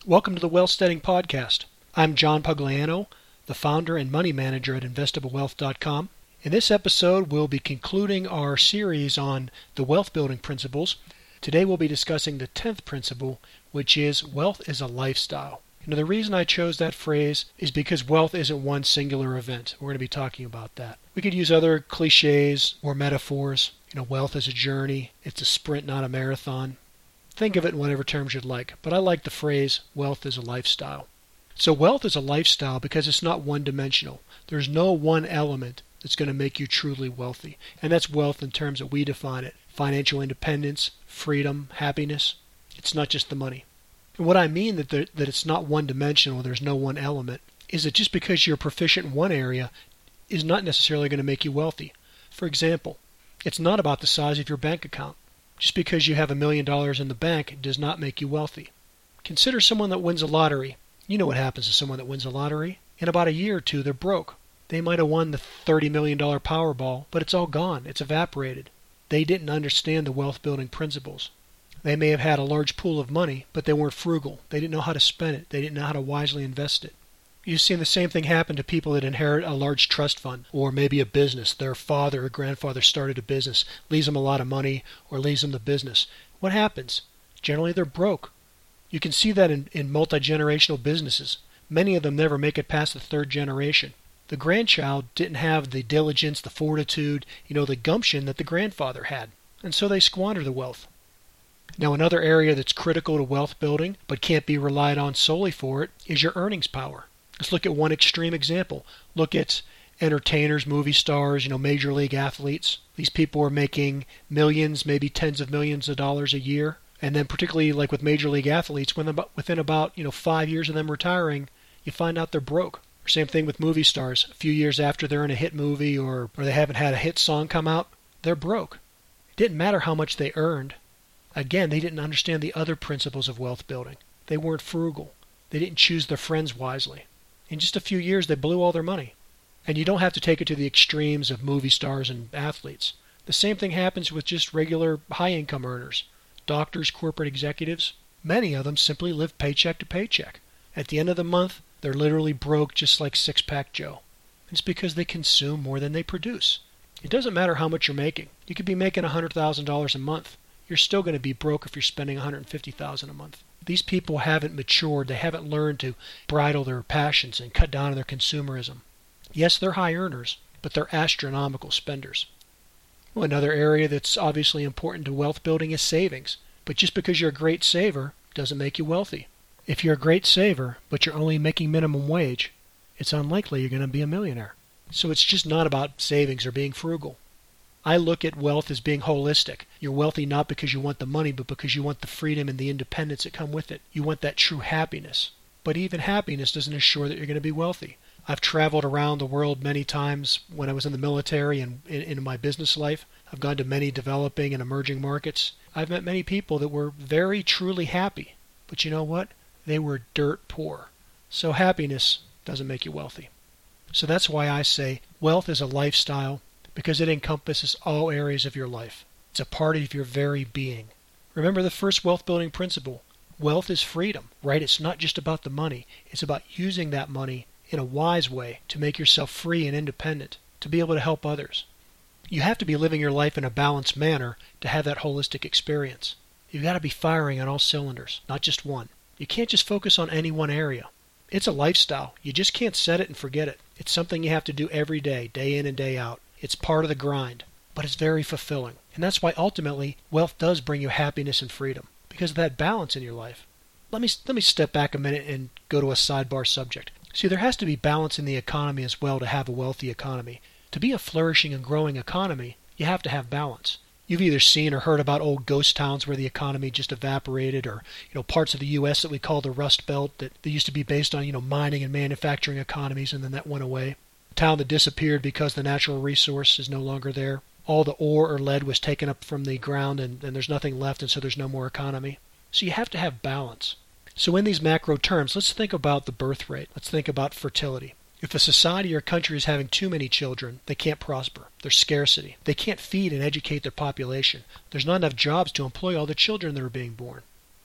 Welcome to the Wealth Studying Podcast. I'm John Pugliano, the founder and money manager at investablewealth.com. In this episode, we'll be concluding our series on the wealth building principles. Today we'll be discussing the 10th principle, which is wealth is a lifestyle. Now, the reason I chose that phrase is because wealth isn't one singular event. We're going to be talking about that. We could use other cliches or metaphors. Wealth is a journey. It's a sprint, not a marathon. Think of it in whatever terms you'd like, but I like the phrase, wealth is a lifestyle. So wealth is a lifestyle because it's not one-dimensional. There's no one element that's going to make you truly wealthy, and that's wealth in terms that we define it. Financial independence, freedom, happiness. It's not just the money. And what I mean that it's not one-dimensional, there's no one element, is that just because you're proficient in one area is not necessarily going to make you wealthy. For example, it's not about the size of your bank account. Just because you have $1 million in the bank does not make you wealthy. Consider someone that wins a lottery. You know what happens to someone that wins a lottery. In about a year or two, they're broke. They might have won the $30 million Powerball, but it's all gone. It's evaporated. They didn't understand the wealth building principles. They may have had a large pool of money, but they weren't frugal. They didn't know how to spend it. They didn't know how to wisely invest it. You've seen the same thing happen to people that inherit a large trust fund or maybe a business. Their father or grandfather started a business, leaves them a lot of money or leaves them the business. What happens? Generally, they're broke. You can see that in multi-generational businesses. Many of them never make it past the third generation. The grandchild didn't have the diligence, the fortitude, the gumption that the grandfather had. And so they squander the wealth. Now, another area that's critical to wealth building but can't be relied on solely for it is your earnings power. Let's look at one extreme example. Look at entertainers, movie stars, major league athletes. These people are making millions, maybe tens of millions of dollars a year. And then particularly like with major league athletes, within about 5 years of them retiring, you find out they're broke. Same thing with movie stars. A few years after they're in a hit movie or they haven't had a hit song come out, they're broke. It didn't matter how much they earned. Again, they didn't understand the other principles of wealth building. They weren't frugal. They didn't choose their friends wisely. In just a few years, they blew all their money. And you don't have to take it to the extremes of movie stars and athletes. The same thing happens with just regular high-income earners. Doctors, corporate executives, many of them simply live paycheck to paycheck. At the end of the month, they're literally broke just like Six-Pack Joe. It's because they consume more than they produce. It doesn't matter how much you're making. You could be making $100,000 a month. You're still going to be broke if you're spending $150,000 a month. These people haven't matured. They haven't learned to bridle their passions and cut down on their consumerism. Yes, they're high earners, but they're astronomical spenders. Well, another area that's obviously important to wealth building is savings. But just because you're a great saver doesn't make you wealthy. If you're a great saver, but you're only making minimum wage, it's unlikely you're going to be a millionaire. So it's just not about savings or being frugal. I look at wealth as being holistic. You're wealthy not because you want the money, but because you want the freedom and the independence that come with it. You want that true happiness. But even happiness doesn't assure that you're going to be wealthy. I've traveled around the world many times when I was in the military and in my business life. I've gone to many developing and emerging markets. I've met many people that were very truly happy. But you know what? They were dirt poor. So happiness doesn't make you wealthy. So that's why I say wealth is a lifestyle, because it encompasses all areas of your life. It's a part of your very being. Remember the first wealth building principle. Wealth is freedom, right? It's not just about the money. It's about using that money in a wise way to make yourself free and independent, to be able to help others. You have to be living your life in a balanced manner to have that holistic experience. You've got to be firing on all cylinders, not just one. You can't just focus on any one area. It's a lifestyle. You just can't set it and forget it. It's something you have to do every day in and day out. It's part of the grind, but it's very fulfilling. And that's why ultimately wealth does bring you happiness and freedom, because of that balance in your life. Let me step back a minute and go to a sidebar subject. See, there has to be balance in the economy as well to have a wealthy economy. To be a flourishing and growing economy, you have to have balance. You've either seen or heard about old ghost towns where the economy just evaporated, or parts of the U.S. that we call the Rust Belt that used to be based on mining and manufacturing economies, and then that went away. A town that disappeared because the natural resource is no longer there. All the ore or lead was taken up from the ground, and there's nothing left, and so there's no more economy. So you have to have balance. So in these macro terms, let's think about the birth rate. Let's think about fertility. If a society or country is having too many children, they can't prosper. There's scarcity. They can't feed and educate their population. There's not enough jobs to employ all the children that are being born.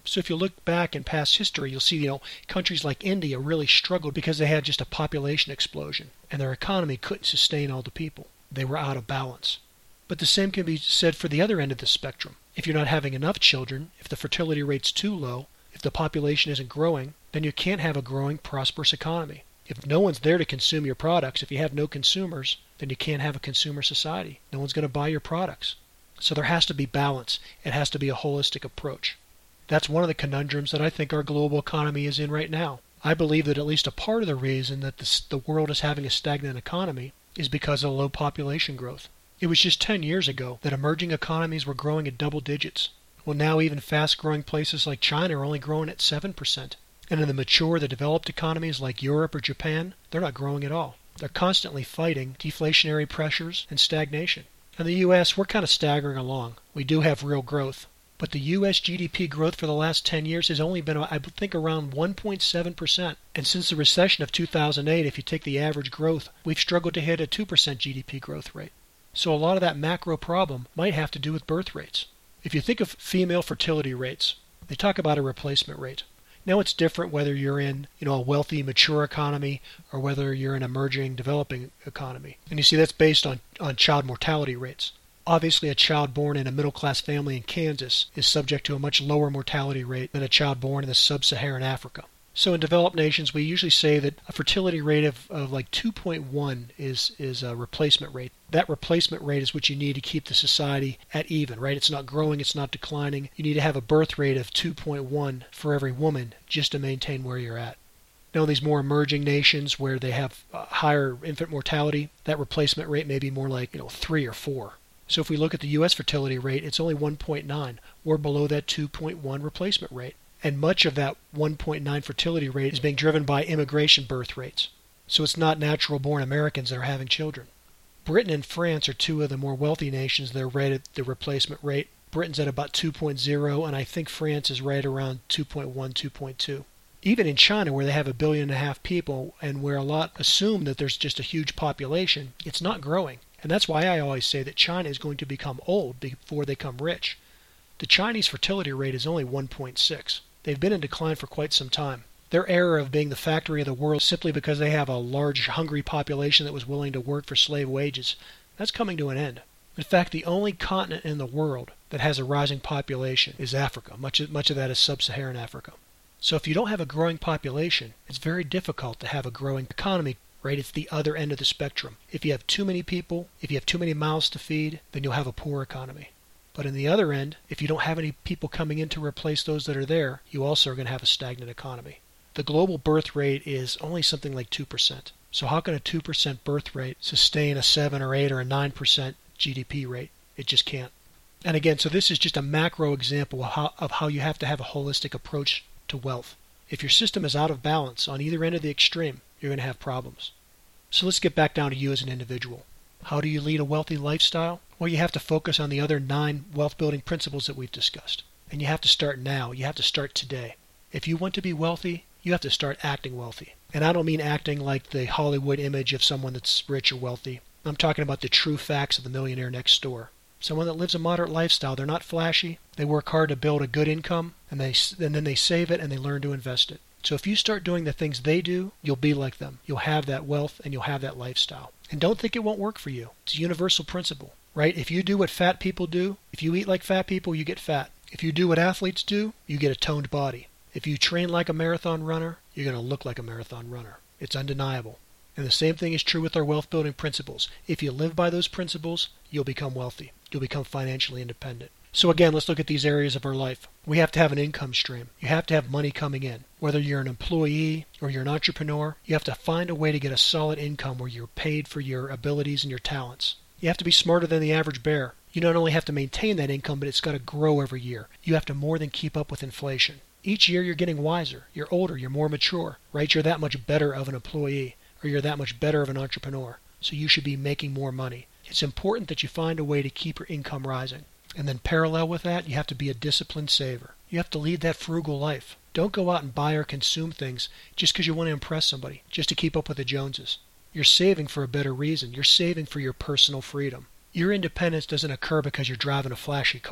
So if you look back in past history, you'll see, countries like India really struggled because they had just a population explosion, and their economy couldn't sustain all the people. They were out of balance. But the same can be said for the other end of the spectrum. If you're not having enough children, if the fertility rate's too low, if the population isn't growing, then you can't have a growing, prosperous economy. If no one's there to consume your products, if you have no consumers, then you can't have a consumer society. No one's going to buy your products. So there has to be balance. It has to be a holistic approach. That's one of the conundrums that I think our global economy is in right now. I believe that at least a part of the reason that the world is having a stagnant economy is because of low population growth. It was just 10 years ago that emerging economies were growing at double digits. Well, now even fast-growing places like China are only growing at 7%. And in the developed economies like Europe or Japan, they're not growing at all. They're constantly fighting deflationary pressures and stagnation. In the U.S., we're kind of staggering along. We do have real growth. But the U.S. GDP growth for the last 10 years has only been, I think, around 1.7%. And since the recession of 2008, if you take the average growth, we've struggled to hit a 2% GDP growth rate. So a lot of that macro problem might have to do with birth rates. If you think of female fertility rates, they talk about a replacement rate. Now it's different whether you're in, a wealthy, mature economy or whether you're an emerging, developing economy. And you see that's based on child mortality rates. Obviously, a child born in a middle-class family in Kansas is subject to a much lower mortality rate than a child born in the sub-Saharan Africa. So in developed nations, we usually say that a fertility rate of like 2.1 is a replacement rate. That replacement rate is what you need to keep the society at even, right? It's not growing, it's not declining. You need to have a birth rate of 2.1 for every woman just to maintain where you're at. Now, in these more emerging nations where they have higher infant mortality, that replacement rate may be more like 3 or 4. So if we look at the U.S. fertility rate, it's only 1.9. We're below that 2.1 replacement rate. And much of that 1.9 fertility rate is being driven by immigration birth rates. So it's not natural-born Americans that are having children. Britain and France are two of the more wealthy nations that are right at the replacement rate. Britain's at about 2.0, and I think France is right around 2.1, 2.2. Even in China, where they have 1.5 billion people, and where a lot assume that there's just a huge population, it's not growing. And that's why I always say that China is going to become old before they become rich. The Chinese fertility rate is only 1.6. They've been in decline for quite some time. Their era of being the factory of the world simply because they have a large, hungry population that was willing to work for slave wages, that's coming to an end. In fact, the only continent in the world that has a rising population is Africa. Much of that is sub-Saharan Africa. So if you don't have a growing population, it's very difficult to have a growing economy, right? It's the other end of the spectrum. If you have too many people, if you have too many mouths to feed, then you'll have a poor economy. But in the other end, if you don't have any people coming in to replace those that are there, you also are going to have a stagnant economy. The global birth rate is only something like 2%. So how can a 2% birth rate sustain a 7 or 8 or a 9% GDP rate? It just can't. And again, so this is just a macro example of how you have to have a holistic approach to wealth. If your system is out of balance on either end of the extreme, you're going to have problems. So let's get back down to you as an individual. How do you lead a wealthy lifestyle? Well, you have to focus on the other 9 wealth-building principles that we've discussed. And you have to start now. You have to start today. If you want to be wealthy, you have to start acting wealthy. And I don't mean acting like the Hollywood image of someone that's rich or wealthy. I'm talking about the true facts of the millionaire next door. Someone that lives a moderate lifestyle. They're not flashy. They work hard to build a good income, and then they save it and they learn to invest it. So if you start doing the things they do, you'll be like them. You'll have that wealth and you'll have that lifestyle. And don't think it won't work for you. It's a universal principle, right? If you do what fat people do, if you eat like fat people, you get fat. If you do what athletes do, you get a toned body. If you train like a marathon runner, you're going to look like a marathon runner. It's undeniable. And the same thing is true with our wealth building principles. If you live by those principles, you'll become wealthy. You'll become financially independent. So again, let's look at these areas of our life. We have to have an income stream. You have to have money coming in. Whether you're an employee or you're an entrepreneur, you have to find a way to get a solid income where you're paid for your abilities and your talents. You have to be smarter than the average bear. You not only have to maintain that income, but it's got to grow every year. You have to more than keep up with inflation. Each year you're getting wiser. You're older. You're more mature, right? You're that much better of an employee, or you're that much better of an entrepreneur. So you should be making more money. It's important that you find a way to keep your income rising. And then parallel with that, you have to be a disciplined saver. You have to lead that frugal life. Don't go out and buy or consume things just because you want to impress somebody, just to keep up with the Joneses. You're saving for a better reason. You're saving for your personal freedom. Your independence doesn't occur because you're driving a flashy car.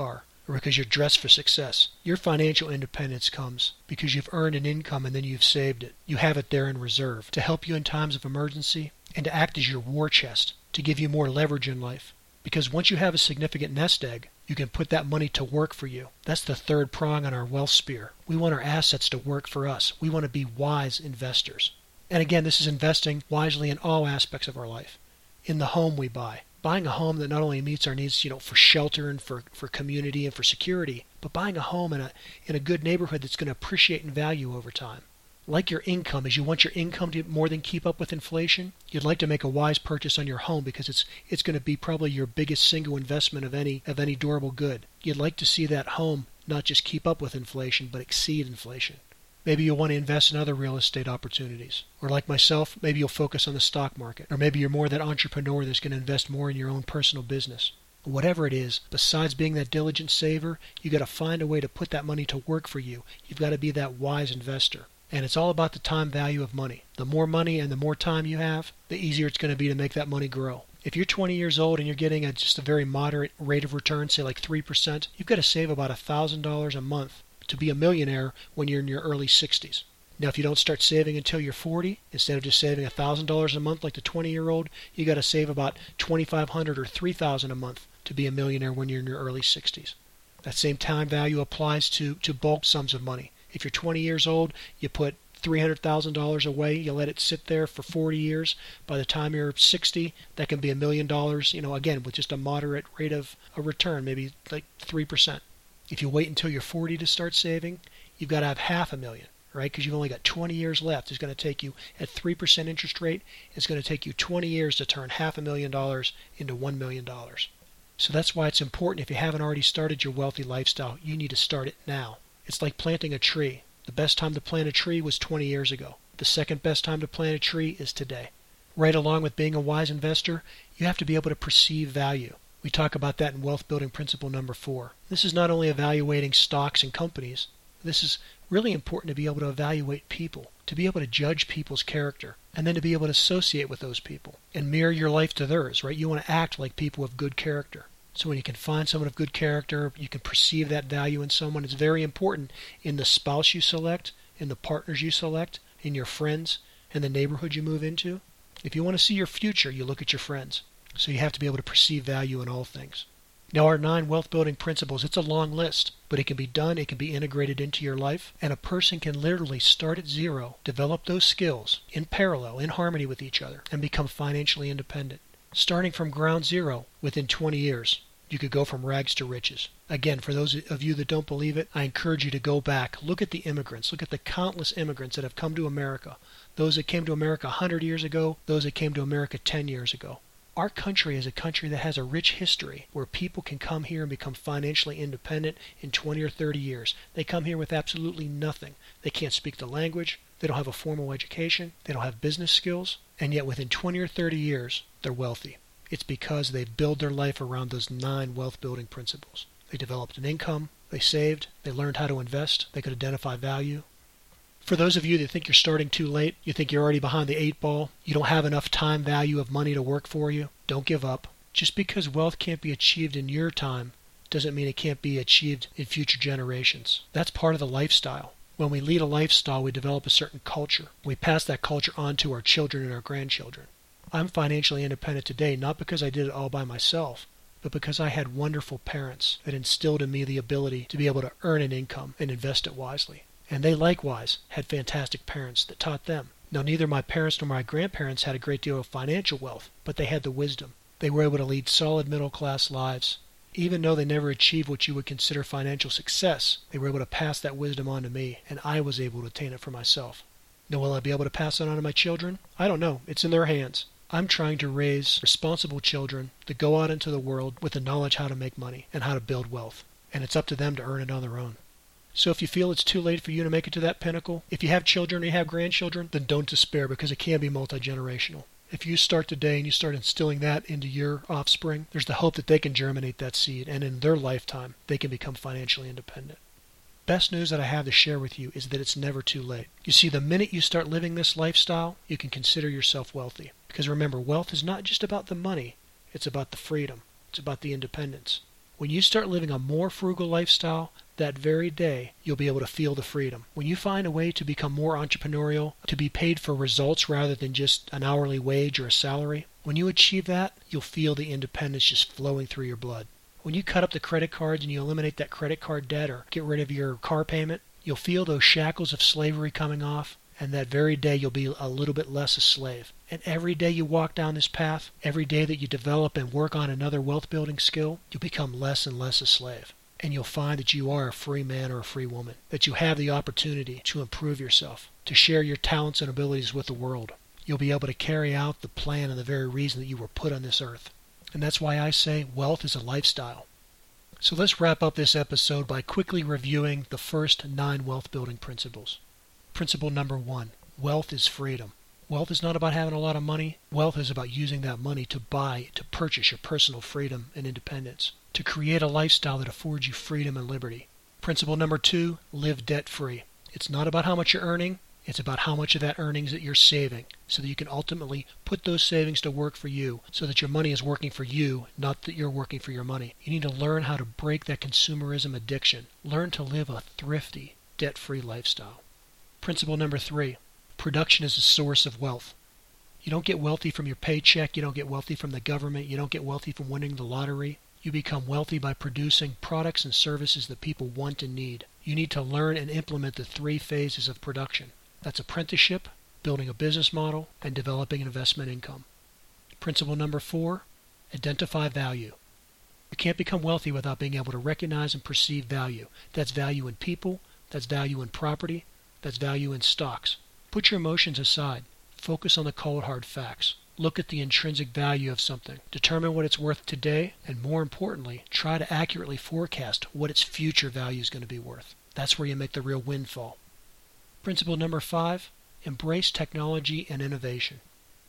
or because you're dressed for success. Your financial independence comes because you've earned an income and then you've saved it. You have it there in reserve to help you in times of emergency and to act as your war chest, to give you more leverage in life. Because once you have a significant nest egg, you can put that money to work for you. That's the third prong on our wealth spear. We want our assets to work for us. We want to be wise investors. And again, this is investing wisely in all aspects of our life. In the home we buy. Buying a home that not only meets our needs, for shelter and for community and for security, but buying a home in a good neighborhood that's going to appreciate in value over time. Like your income, as you want your income to more than keep up with inflation, you'd like to make a wise purchase on your home because it's going to be probably your biggest single investment of any durable good. You'd like to see that home not just keep up with inflation, but exceed inflation. Maybe you'll want to invest in other real estate opportunities. Or like myself, maybe you'll focus on the stock market. Or maybe you're more that entrepreneur that's going to invest more in your own personal business. Whatever it is, besides being that diligent saver, you got to find a way to put that money to work for you. You've got to be that wise investor. And it's all about the time value of money. The more money and the more time you have, the easier it's going to be to make that money grow. If you're 20 years old and you're getting just a very moderate rate of return, say like 3%, you've got to save about $1,000 a month to be a millionaire when you're in your early 60s. Now, if you don't start saving until you're 40, instead of just saving $1,000 a month like the 20-year-old, you got to save about $2,500 or $3,000 a month to be a millionaire when you're in your early 60s. That same time value applies to bulk sums of money. If you're 20 years old, you put $300,000 away, you let it sit there for 40 years. By the time you're 60, that can be $1 million, again, with just a moderate rate of a return, maybe like 3%. If you wait until you're 40 to start saving, you've got to have $500,000, right? Because you've only got 20 years left. It's going to take you, at 3% interest rate, it's going to take you 20 years to turn $500,000 into $1 million. So that's why it's important, if you haven't already started your wealthy lifestyle, you need to start it now. It's like planting a tree. The best time to plant a tree was 20 years ago. The second best time to plant a tree is today. Right along with being a wise investor, you have to be able to perceive value. We talk about that in wealth building principle number 4. This is not only evaluating stocks and companies. This is really important to be able to evaluate people, to be able to judge people's character, and then to be able to associate with those people and mirror your life to theirs, right? You want to act like people of good character. So when you can find someone of good character, you can perceive that value in someone. It's very important in the spouse you select, in the partners you select, in your friends, and the neighborhood you move into. If you want to see your future, you look at your friends. So you have to be able to perceive value in all things. Now, our 9 wealth building principles, it's a long list, but it can be done, it can be integrated into your life, and a person can literally start at zero, develop those skills in parallel, in harmony with each other, and become financially independent. Starting from ground zero within 20 years. You could go from rags to riches. Again, for those of you that don't believe it, I encourage you to go back. Look at the immigrants. Look at the countless immigrants that have come to America. Those that came to America 100 years ago, those that came to America 10 years ago. Our country is a country that has a rich history where people can come here and become financially independent in 20 or 30 years. They come here with absolutely nothing. They can't speak the language. They don't have a formal education. They don't have business skills. And yet within 20 or 30 years, they're wealthy. It's because they build their life around those 9 wealth building principles. They developed an income. They saved. They learned how to invest. They could identify value. For those of you that think you're starting too late, you think you're already behind the 8 ball, you don't have enough time value of money to work for you, don't give up. Just because wealth can't be achieved in your time doesn't mean it can't be achieved in future generations. That's part of the lifestyle. When we lead a lifestyle, we develop a certain culture. We pass that culture on to our children and our grandchildren. I'm financially independent today not because I did it all by myself, but because I had wonderful parents that instilled in me the ability to be able to earn an income and invest it wisely. And they likewise had fantastic parents that taught them. Now, neither my parents nor my grandparents had a great deal of financial wealth, but they had the wisdom. They were able to lead solid middle-class lives. Even though they never achieved what you would consider financial success, they were able to pass that wisdom on to me, and I was able to attain it for myself. Now, will I be able to pass it on to my children? I don't know. It's in their hands. I'm trying to raise responsible children that go out into the world with the knowledge how to make money and how to build wealth. And it's up to them to earn it on their own. So if you feel it's too late for you to make it to that pinnacle, if you have children or you have grandchildren, then don't despair because it can be multi-generational. If you start today and you start instilling that into your offspring, there's the hope that they can germinate that seed and in their lifetime they can become financially independent. Best news that I have to share with you is that it's never too late. You see, the minute you start living this lifestyle, you can consider yourself wealthy. Because remember, wealth is not just about the money, it's about the freedom, it's about the independence. When you start living a more frugal lifestyle, that very day you'll be able to feel the freedom. When you find a way to become more entrepreneurial, to be paid for results rather than just an hourly wage or a salary, when you achieve that, you'll feel the independence just flowing through your blood. When you cut up the credit cards and you eliminate that credit card debt or get rid of your car payment, you'll feel those shackles of slavery coming off, and that very day you'll be a little bit less a slave. And every day you walk down this path, every day that you develop and work on another wealth building skill, you'll become less and less a slave. And you'll find that you are a free man or a free woman, that you have the opportunity to improve yourself, to share your talents and abilities with the world. You'll be able to carry out the plan and the very reason that you were put on this earth. And that's why I say wealth is a lifestyle. So let's wrap up this episode by quickly reviewing the first 9 wealth building principles. Principle number 1, wealth is freedom. Wealth is not about having a lot of money. Wealth is about using that money to purchase your personal freedom and independence, to create a lifestyle that affords you freedom and liberty. Principle number 2, live debt-free. It's not about how much you're earning. It's about how much of that earnings that you're saving, so that you can ultimately put those savings to work for you, so that your money is working for you, not that you're working for your money. You need to learn how to break that consumerism addiction. Learn to live a thrifty, debt-free lifestyle. Principle number 3, production is a source of wealth. You don't get wealthy from your paycheck. You don't get wealthy from the government. You don't get wealthy from winning the lottery. You become wealthy by producing products and services that people want and need. You need to learn and implement the 3 phases of production. That's apprenticeship, building a business model, and developing investment income. Principle number 4, identify value. You can't become wealthy without being able to recognize and perceive value. That's value in people, that's value in property, that's value in stocks. Put your emotions aside. Focus on the cold hard facts. Look at the intrinsic value of something. Determine what it's worth today, and more importantly, try to accurately forecast what its future value is going to be worth. That's where you make the real windfall. Principle number 5, embrace technology and innovation.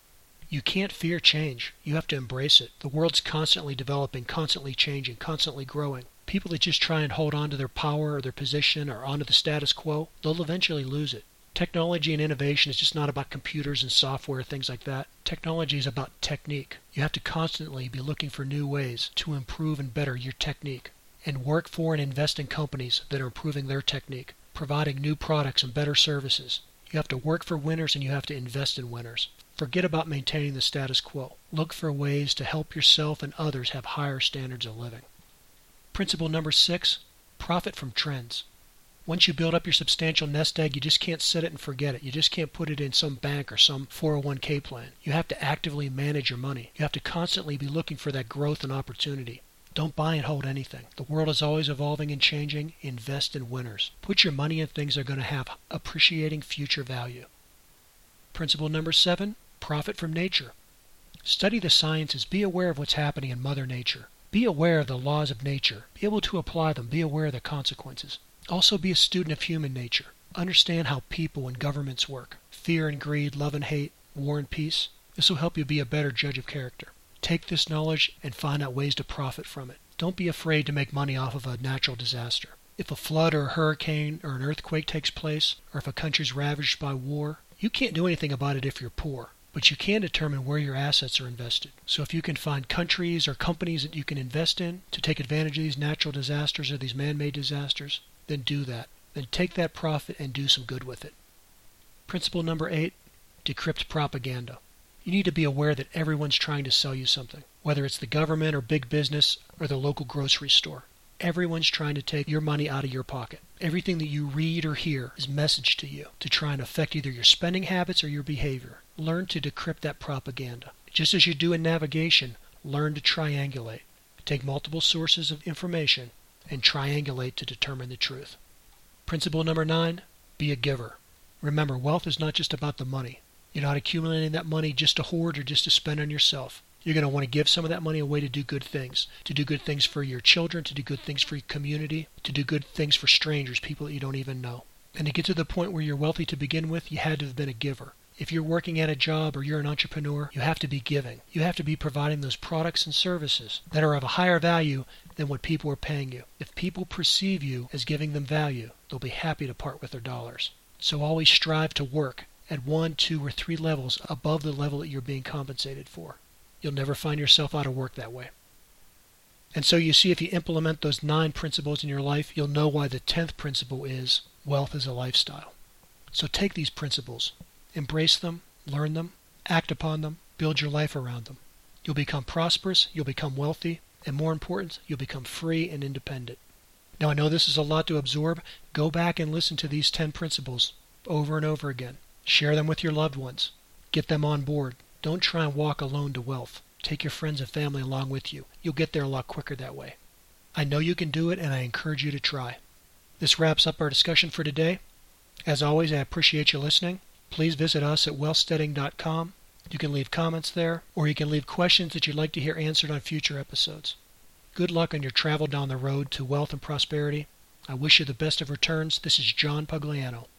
You can't fear change. You have to embrace it. The world's constantly developing, constantly changing, constantly growing. People that just try and hold on to their power or their position or onto the status quo, they'll eventually lose it. Technology and innovation is just not about computers and software, things like that. Technology is about technique. You have to constantly be looking for new ways to improve and better your technique, and work for and invest in companies that are improving their technique, providing new products and better services. You have to work for winners and you have to invest in winners. Forget about maintaining the status quo. Look for ways to help yourself and others have higher standards of living. Principle number 6, profit from trends. Once you build up your substantial nest egg, you just can't set it and forget it. You just can't put it in some bank or some 401k plan. You have to actively manage your money. You have to constantly be looking for that growth and opportunity. Don't buy and hold anything. The world is always evolving and changing. Invest in winners. Put your money in things that are going to have appreciating future value. Principle number 7, profit from nature. Study the sciences. Be aware of what's happening in Mother Nature. Be aware of the laws of nature. Be able to apply them. Be aware of the consequences. Also be a student of human nature. Understand how people and governments work. Fear and greed, love and hate, war and peace. This will help you be a better judge of character. Take this knowledge and find out ways to profit from it. Don't be afraid to make money off of a natural disaster. If a flood or a hurricane or an earthquake takes place, or if a country's ravaged by war, you can't do anything about it if you're poor. But you can determine where your assets are invested. So if you can find countries or companies that you can invest in to take advantage of these natural disasters or these man-made disasters, then do that. Then take that profit and do some good with it. Principle number 8, decrypt propaganda. You need to be aware that everyone's trying to sell you something, whether it's the government or big business or the local grocery store. Everyone's trying to take your money out of your pocket. Everything that you read or hear is messaged to you to try and affect either your spending habits or your behavior. Learn to decrypt that propaganda. Just as you do in navigation, learn to triangulate. Take multiple sources of information and triangulate to determine the truth. Principle number 9, be a giver. Remember, wealth is not just about the money. You're not accumulating that money just to hoard or just to spend on yourself. You're going to want to give some of that money away to do good things for your children, to do good things for your community, to do good things for strangers, people that you don't even know. And to get to the point where you're wealthy to begin with, you had to have been a giver. If you're working at a job or you're an entrepreneur, you have to be giving. You have to be providing those products and services that are of a higher value than what people are paying you. If people perceive you as giving them value, they'll be happy to part with their dollars. So always strive to work at 1, 2, or 3 levels above the level that you're being compensated for. You'll never find yourself out of work that way. And so you see, if you implement those 9 principles in your life, you'll know why the 10th principle is wealth is a lifestyle. So take these principles, embrace them, learn them, act upon them, build your life around them. You'll become prosperous, you'll become wealthy, and more important, you'll become free and independent. Now I know this is a lot to absorb. Go back and listen to these 10 principles over and over again. Share them with your loved ones. Get them on board. Don't try and walk alone to wealth. Take your friends and family along with you. You'll get there a lot quicker that way. I know you can do it, and I encourage you to try. This wraps up our discussion for today. As always, I appreciate you listening. Please visit us at wealthsteading.com. You can leave comments there, or you can leave questions that you'd like to hear answered on future episodes. Good luck on your travel down the road to wealth and prosperity. I wish you the best of returns. This is John Pugliano.